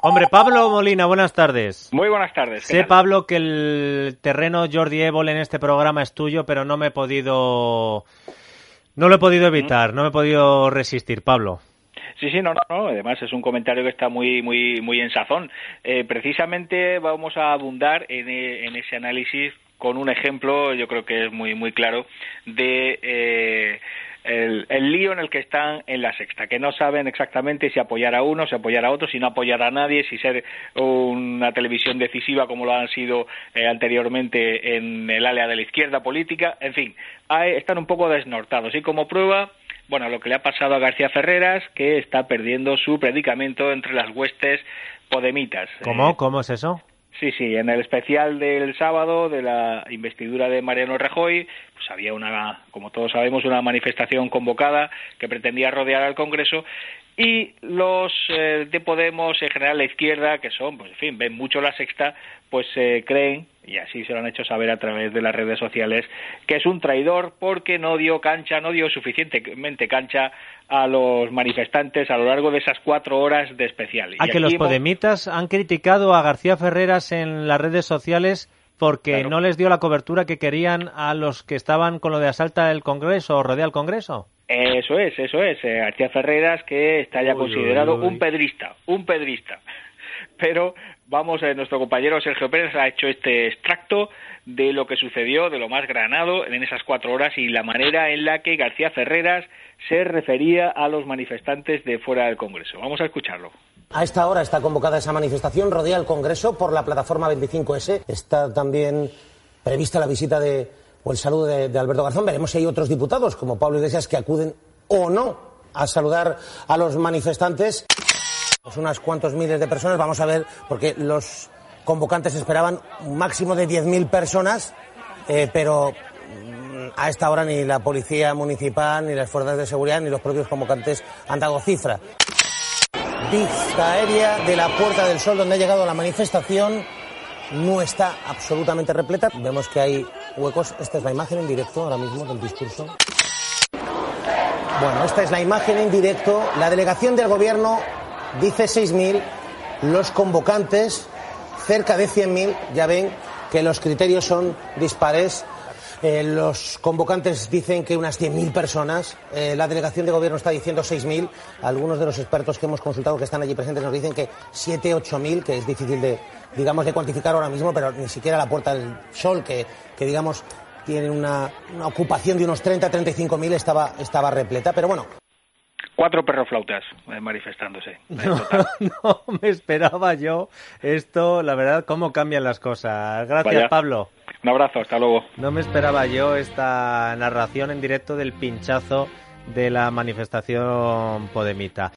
Hombre, Pablo Molina, buenas tardes. Muy buenas tardes. Sé, Pablo, que el terreno Jordi Évole en este programa es tuyo, pero no lo he podido evitar, no me he podido resistir, Pablo. Sí, no. Además es un comentario que está muy en sazón. Precisamente vamos a abundar en ese análisis con un ejemplo, yo creo que es muy claro, de el lío en el que están en la Sexta, que no saben exactamente si apoyar a uno, si apoyar a otro, si no apoyar a nadie, si ser una televisión decisiva como lo han sido anteriormente en el área de la izquierda política. En fin, están un poco desnortados. Y como prueba, bueno, lo que le ha pasado a García Ferreras, que está perdiendo su predicamento entre las huestes podemitas. ¿Cómo es eso? Sí, en el especial del sábado de la investidura de Mariano Rajoy, pues había como todos sabemos, una manifestación convocada que pretendía rodear al Congreso, y los de Podemos, en general la izquierda, que son, pues en fin, ven mucho la Sexta, pues creen, y así se lo han hecho saber a través de las redes sociales, que es un traidor porque no dio suficientemente cancha a los manifestantes a lo largo de esas 4 horas de especial. Que los podemitas han criticado a García Ferreras en las redes sociales porque no les dio la cobertura que querían a los que estaban con lo de asalta el Congreso o rodea el Congreso. Eso es. García Ferreras, que está ya considerado un pedrista. Pero nuestro compañero Sergio Pérez ha hecho este extracto de lo que sucedió, de lo más granado en esas 4 horas y la manera en la que García Ferreras se refería a los manifestantes de fuera del Congreso. Vamos a escucharlo. A esta hora está convocada esa manifestación, rodea el Congreso por la plataforma 25S. Está también prevista la visita o el saludo de Alberto Garzón. Veremos si hay otros diputados, como Pablo Iglesias, que acuden o no a saludar a los manifestantes. Pues unas cuantos miles de personas, vamos a ver, porque los convocantes esperaban un máximo de 10.000 personas, pero a esta hora ni la policía municipal, ni las fuerzas de seguridad, ni los propios convocantes han dado cifra. Vista aérea de la Puerta del Sol, donde ha llegado la manifestación, no está absolutamente repleta. Vemos que hay huecos. Esta es la imagen en directo ahora mismo del discurso. Bueno, esta es la imagen en directo. La delegación del gobierno dice 6.000, los convocantes cerca de 100.000. Ya ven que los criterios son dispares. Los convocantes dicen que unas 100.000 personas. La delegación de gobierno está diciendo 6.000. Algunos de los expertos que hemos consultado que están allí presentes nos dicen que 7.000, 8.000, que es difícil de cuantificar ahora mismo, pero ni siquiera la Puerta del Sol, que digamos tiene una ocupación de unos 35.000, estaba repleta. Pero bueno. 4 perroflautas manifestándose. No me esperaba yo esto, la verdad, cómo cambian las cosas. Gracias, Pablo. Un abrazo, hasta luego. No me esperaba yo esta narración en directo del pinchazo de la manifestación podemita.